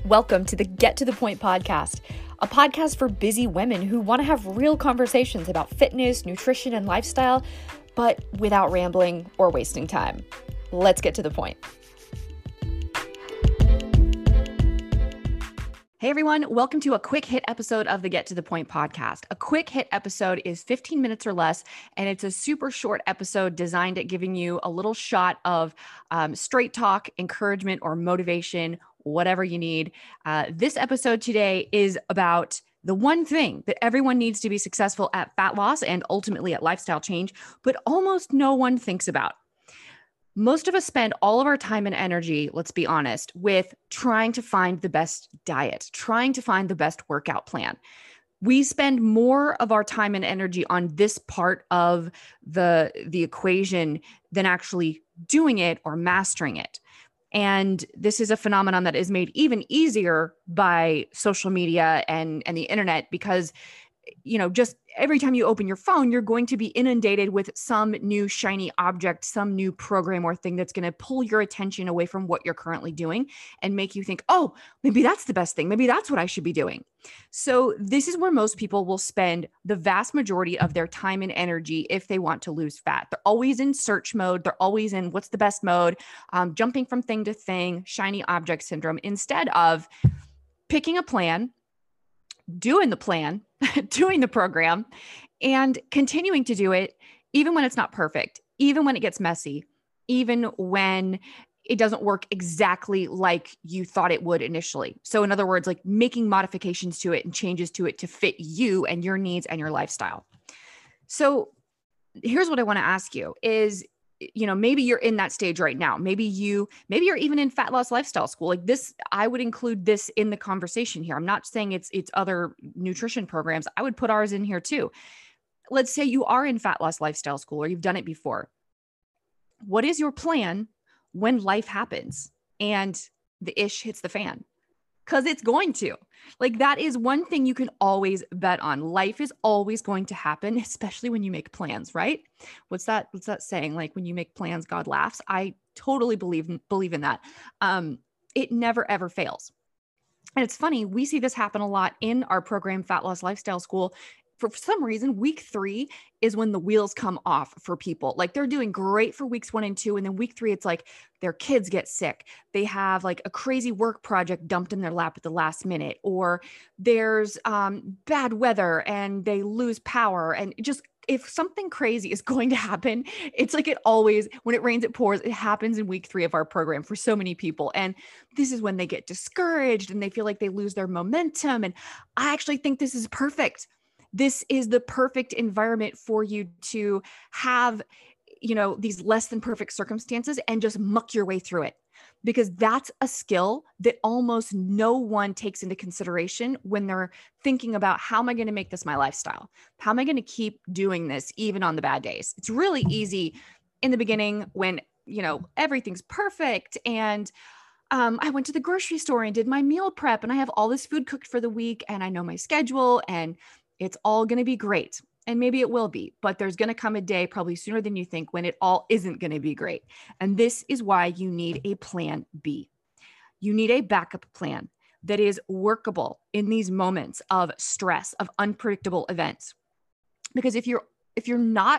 Welcome to the Get to the Point podcast, a podcast for busy women who want to have real conversations about fitness, nutrition, and lifestyle, but without rambling or wasting time. Let's get to the point. Hey everyone, welcome to a quick hit episode of the Get to the Point podcast. A quick hit episode is 15 minutes or less, and it's a super short episode designed at giving you a little shot of straight talk, encouragement, or motivation, whatever you need. This episode today is about the one thing that everyone needs to be successful at fat loss and ultimately at lifestyle change, but almost no one thinks about. Most of us spend all of our time and energy, let's be honest, with trying to find the best diet, trying to find the best workout plan. We spend more of our time and energy on this part of the equation than actually doing it or mastering it. And this is a phenomenon that is made even easier by social media and the internet because, just every time you open your phone, you're going to be inundated with some new shiny object, some new program or thing that's going to pull your attention away from what you're currently doing and make you think, oh, maybe that's the best thing. Maybe that's what I should be doing. So this is where most people will spend the vast majority of their time and energy if they want to lose fat. They're always in search mode. They're always in what's the best mode, jumping from thing to thing, shiny object syndrome, instead of picking a plan, doing the plan, doing the program, and continuing to do it even when it's not perfect, even when it gets messy, even when it doesn't work exactly like you thought it would initially. So in other words, like making modifications to it and changes to it to fit you and your needs and your lifestyle. So here's what I want to ask you is, maybe you're in that stage right now. Maybe you're even in fat loss lifestyle school. Like this, I would include this in the conversation here. I'm not saying it's other nutrition programs. I would put ours in here too. Let's say you are in fat loss lifestyle school or you've done it before. What is your plan when life happens and the ish hits the fan? Because it's going to. Like that is one thing you can always bet on. Life is always going to happen, especially when you make plans, right? What's that saying? Like when you make plans, God laughs. I totally believe in that. It never, ever fails. And it's funny, we see this happen a lot in our program, Fat Loss Lifestyle School. For some reason, week 3 is when the wheels come off for people. Like they're doing great for weeks 1 and 2. And then week 3, it's like their kids get sick. They have like a crazy work project dumped in their lap at the last minute, or there's bad weather and they lose power. And just if something crazy is going to happen, it's like it always, when it rains, it pours. It happens in week 3 of our program for so many people. And this is when they get discouraged and they feel like they lose their momentum. And I actually think this is perfect. This is the perfect environment for you to have, these less than perfect circumstances and just muck your way through it, because that's a skill that almost no one takes into consideration when they're thinking about how am I going to make this my lifestyle? How am I going to keep doing this even on the bad days? It's really easy in the beginning when, everything's perfect and I went to the grocery store and did my meal prep and I have all this food cooked for the week and I know my schedule and it's all going to be great. And maybe it will be, but there's going to come a day probably sooner than you think when it all isn't going to be great. And this is why you need a plan B. You need a backup plan that is workable in these moments of stress, of unpredictable events. Because if you're not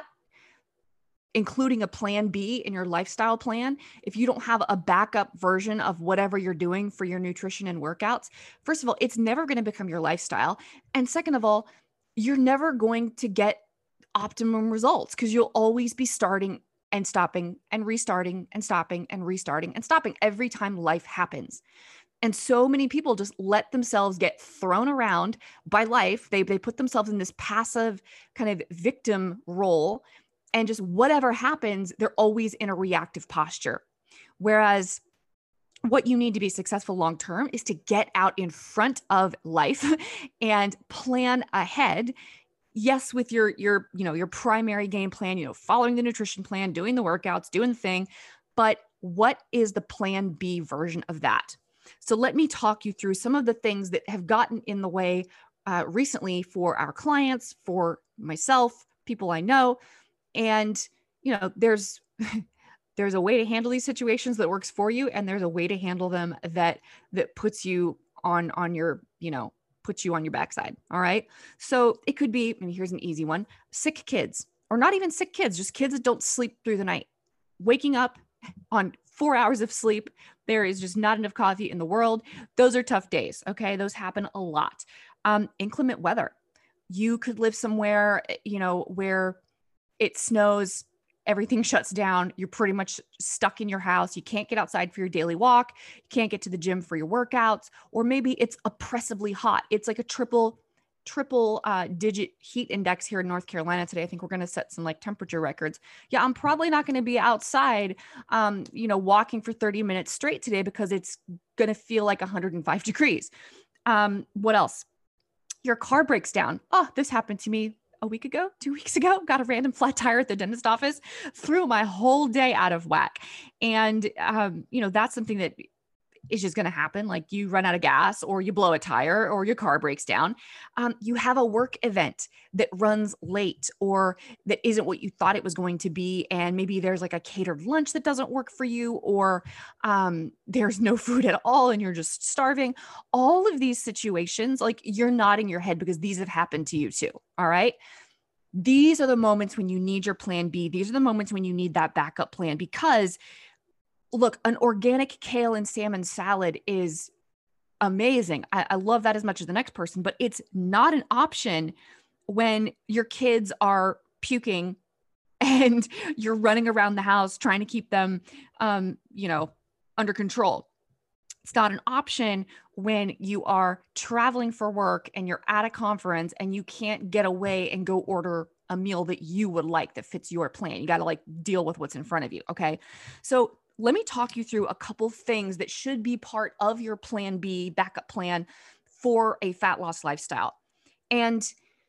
including a plan B in your lifestyle plan, if you don't have a backup version of whatever you're doing for your nutrition and workouts, first of all, it's never going to become your lifestyle. And second of all, you're never going to get optimum results because you'll always be starting and stopping and restarting and stopping and restarting and stopping every time life happens. And so many people just let themselves get thrown around by life. They put themselves in this passive kind of victim role, and just whatever happens, they're always in a reactive posture. Whereas what you need to be successful long-term is to get out in front of life and plan ahead. Yes, with your primary game plan, following the nutrition plan, doing the workouts, doing the thing, but what is the plan B version of that? So let me talk you through some of the things that have gotten in the way recently for our clients, for myself, people I know. And, there's a way to handle these situations that works for you. And there's a way to handle them that puts you on your, put you on your backside. All right. So it could be, and here's an easy one, sick kids, or not even sick kids, just kids that don't sleep through the night, waking up on 4 hours of sleep. There is just not enough coffee in the world. Those are tough days. Okay. Those happen a lot. Inclement weather. You could live somewhere, where it snows, everything shuts down. You're pretty much stuck in your house. You can't get outside for your daily walk. You can't get to the gym for your workouts, or maybe it's oppressively hot. It's like a triple digit heat index here in North Carolina today. I think we're going to set some like temperature records. Yeah, I'm probably not going to be outside, walking for 30 minutes straight today because it's going to feel like 105 degrees. What else? Your car breaks down. Oh, this happened to me a week ago, 2 weeks ago. Got a random flat tire at the dentist office, threw my whole day out of whack. And, that's something that is just going to happen. Like you run out of gas, or you blow a tire, or your car breaks down. You have a work event that runs late, or that isn't what you thought it was going to be. And maybe there's like a catered lunch that doesn't work for you, or there's no food at all and you're just starving. All of these situations, like you're nodding your head because these have happened to you too. All right. These are the moments when you need your plan B. These are the moments when you need that backup plan, because look, an organic kale and salmon salad is amazing. I love that as much as the next person, but it's not an option when your kids are puking and you're running around the house trying to keep them, under control. It's not an option when you are traveling for work and you're at a conference and you can't get away and go order a meal that you would like that fits your plan. You got to like deal with what's in front of you. Okay. So let me talk you through a couple things that should be part of your plan B backup plan for a fat loss lifestyle. And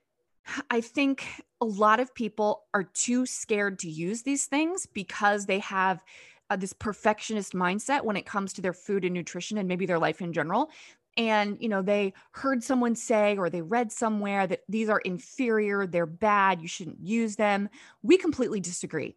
I think a lot of people are too scared to use these things because they have this perfectionist mindset when it comes to their food and nutrition and maybe their life in general. And, they heard someone say, or they read somewhere that these are inferior, they're bad, you shouldn't use them. We completely disagree.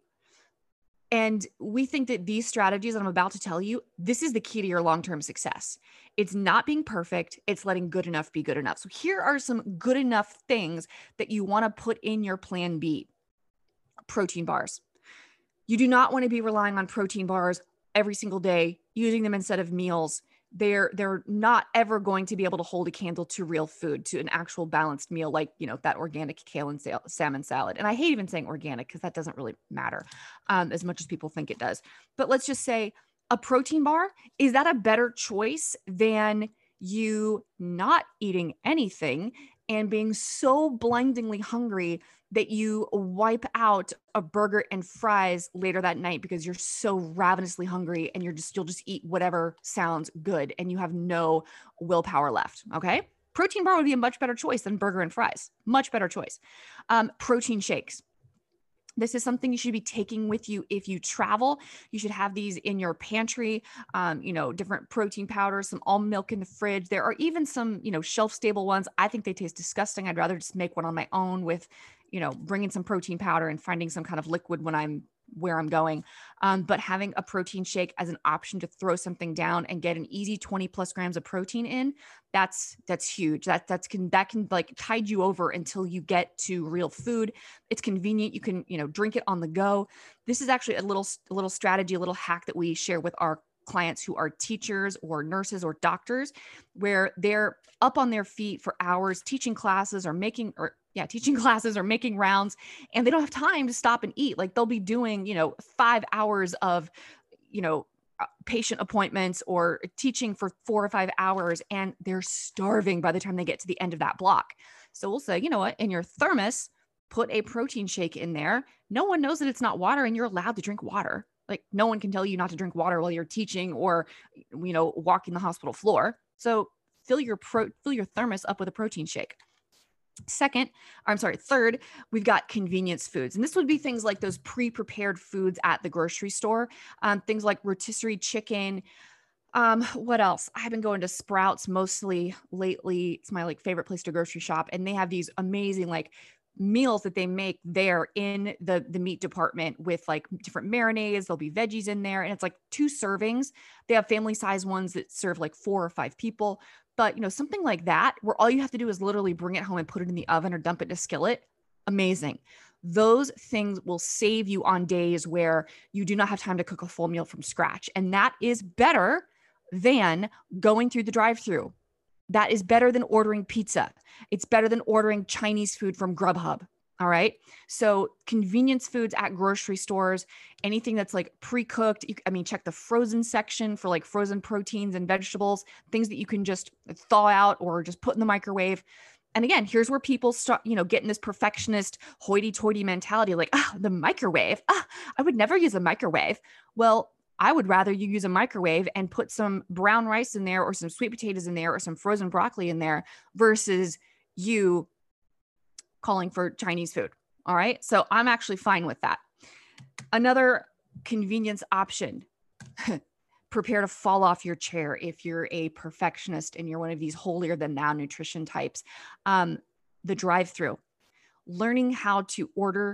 And we think that these strategies that I'm about to tell you, this is the key to your long-term success. It's not being perfect. It's letting good enough be good enough. So here are some good enough things that you want to put in your plan B. Protein bars. You do not want to be relying on protein bars every single day, using them instead of meals. They're not ever going to be able to hold a candle to real food, to an actual balanced meal like, that organic kale and salmon salad. And I hate even saying organic because that doesn't really matter as much as people think it does. But let's just say a protein bar, is that a better choice than you not eating anything and being so blindingly hungry that you wipe out a burger and fries later that night because you're so ravenously hungry and you'll just eat whatever sounds good and you have no willpower left? Okay. Protein bar would be a much better choice than burger and fries. Much better choice. Protein shakes. This is something you should be taking with you if you travel. You should have these in your pantry, different protein powders, some almond milk in the fridge. There are even some, shelf stable ones. I think they taste disgusting. I'd rather just make one on my own with, bringing some protein powder and finding some kind of liquid when I'm where I'm going. But having a protein shake as an option to throw something down and get an easy 20 plus grams of protein in, that's huge. That can like tide you over until you get to real food. It's convenient. You can, drink it on the go. This is actually a little strategy, a little hack that we share with our clients who are teachers or nurses or doctors, where they're up on their feet for hours teaching classes or making rounds, and they don't have time to stop and eat. Like they'll be doing, 5 hours of, patient appointments or teaching for 4 or 5 hours, and they're starving by the time they get to the end of that block. So we'll say, you know what, in your thermos, put a protein shake in there. No one knows that it's not water and you're allowed to drink water. Like no one can tell you not to drink water while you're teaching or, walking the hospital floor. So fill your thermos up with a protein shake. Third, we've got convenience foods. And this would be things like those pre-prepared foods at the grocery store, things like rotisserie chicken. What else? I've been going to Sprouts mostly lately. It's my favorite place to grocery shop. And they have these amazing, meals that they make there in the meat department with like different marinades. There'll be veggies in there, and it's like 2 servings. They have family size ones that serve like 4 or 5 people. But something like that, where all you have to do is literally bring it home and put it in the oven or dump it in a skillet. Amazing. Those things will save you on days where you do not have time to cook a full meal from scratch. And that is better than going through the drive-through. That is better than ordering pizza. It's better than ordering Chinese food from Grubhub. All right. So convenience foods at grocery stores, anything that's like pre-cooked. Check the frozen section for like frozen proteins and vegetables, things that you can just thaw out or just put in the microwave. And again, here's where people start, getting this perfectionist hoity-toity mentality, like, the microwave. I would never use a microwave. Well, I would rather you use a microwave and put some brown rice in there or some sweet potatoes in there or some frozen broccoli in there versus you calling for Chinese food. All right. So I'm actually fine with that. Another convenience option, prepare to fall off your chair if you're a perfectionist and you're one of these holier than thou nutrition types. The drive-through, learning how to order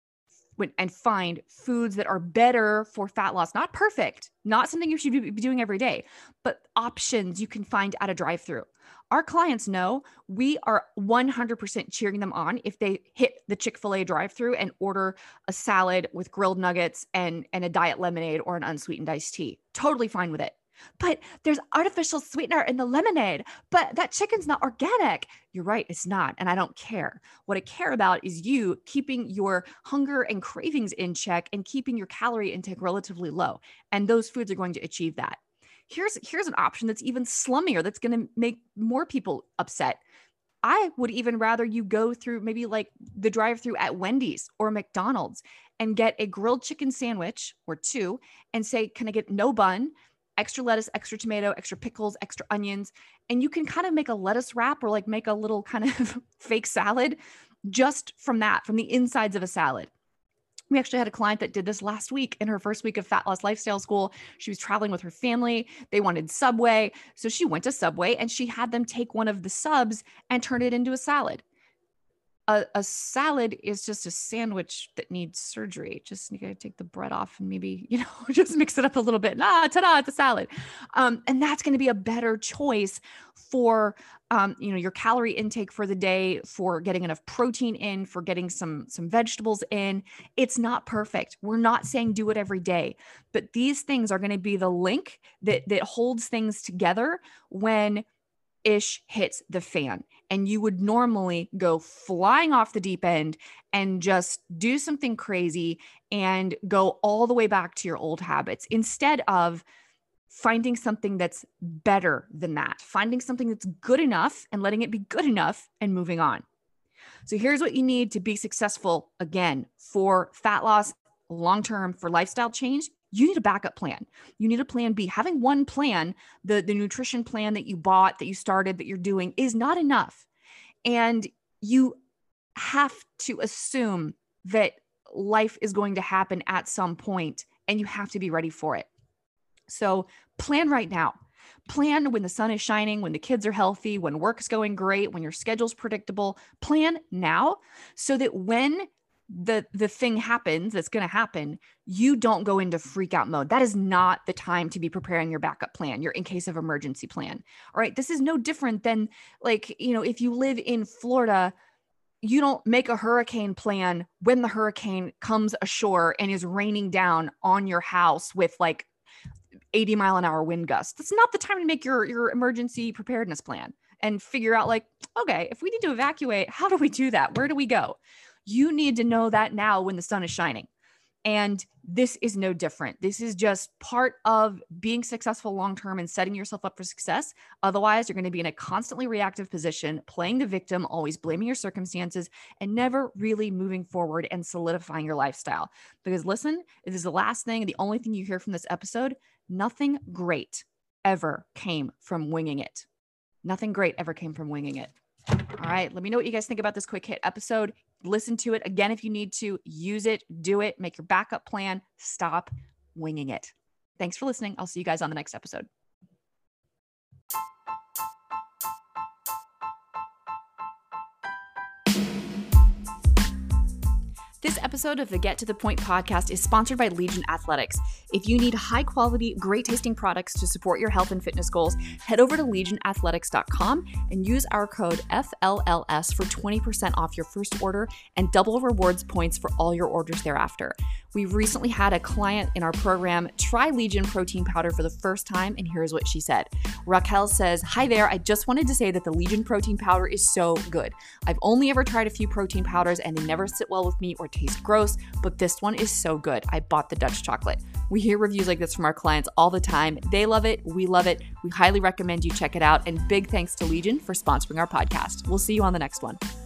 and find foods that are better for fat loss, not perfect, not something you should be doing every day, but options you can find at a drive-through. Our clients know we are 100% cheering them on if they hit the Chick-fil-A drive-through and order a salad with grilled nuggets and a diet lemonade or an unsweetened iced tea. Totally fine with it. But there's artificial sweetener in the lemonade, but that chicken's not organic. You're right, it's not. And I don't care. What I care about is you keeping your hunger and cravings in check and keeping your calorie intake relatively low. And those foods are going to achieve that. Here's an option that's even slummier, that's going to make more people upset. I would even rather you go through maybe like the drive-through at Wendy's or McDonald's and get a grilled chicken sandwich or 2 and say, can I get no bun, extra lettuce, extra tomato, extra pickles, extra onions? And you can kind of make a lettuce wrap or like make a little kind of fake salad just from that, from the insides of a salad. We actually had a client that did this last week in her first week of Fat Loss Lifestyle School. She was traveling with her family. They wanted Subway. So she went to Subway and she had them take one of the subs and turn it into a salad. A salad is just a sandwich that needs surgery. Just you got to take the bread off and maybe, just mix it up a little bit. Ta-da, it's a salad. And that's going to be a better choice for, your calorie intake for the day, for getting enough protein in, for getting some vegetables in. It's not perfect. We're not saying do it every day, but these things are going to be the link that holds things together when ish hits the fan. And you would normally go flying off the deep end and just do something crazy and go all the way back to your old habits instead of finding something that's better than that, finding something that's good enough and letting it be good enough and moving on. So here's what you need to be successful again for fat loss, long-term, for lifestyle change. You need a backup plan. You need a plan B. Having one plan, the nutrition plan that you bought, that you started, that you're doing is not enough. And you have to assume that life is going to happen at some point and you have to be ready for it. So plan right now. Plan when the sun is shining, when the kids are healthy, when work's going great, when your schedule's predictable. Plan now so that when the thing happens that's going to happen, you don't go into freak out mode. That is not the time to be preparing your backup plan, your in case of emergency plan. All right. This is no different than like, if you live in Florida, you don't make a hurricane plan when the hurricane comes ashore and is raining down on your house with like 80-mile-an-hour wind gusts. That's not the time to make your emergency preparedness plan and figure out like, okay, if we need to evacuate, how do we do that? Where do we go? You need to know that now when the sun is shining. And this is no different. This is just part of being successful long-term and setting yourself up for success. Otherwise, you're going to be in a constantly reactive position, playing the victim, always blaming your circumstances, and never really moving forward and solidifying your lifestyle. Because listen, it is the last thing, the only thing you hear from this episode. Nothing great ever came from winging it. Nothing great ever came from winging it. All right. Let me know what you guys think about this quick hit episode. Listen to it again if you need to. Use it, do it, make your backup plan. Stop winging it. Thanks for listening. I'll see you guys on the next episode. This episode of the Get to the Point podcast is sponsored by Legion Athletics. If you need high quality, great tasting products to support your health and fitness goals, head over to legionathletics.com and use our code FLLS for 20% off your first order and double rewards points for all your orders thereafter. We recently had a client in our program try Legion protein powder for the first time, and here's what she said. Raquel says, "Hi there, I just wanted to say that the Legion protein powder is so good. I've only ever tried a few protein powders and they never sit well with me or taste gross, but this one is so good. I bought the Dutch chocolate." We hear reviews like this from our clients all the time. They love it. We love it. We highly recommend you check it out. And big thanks to Legion for sponsoring our podcast. We'll see you on the next one.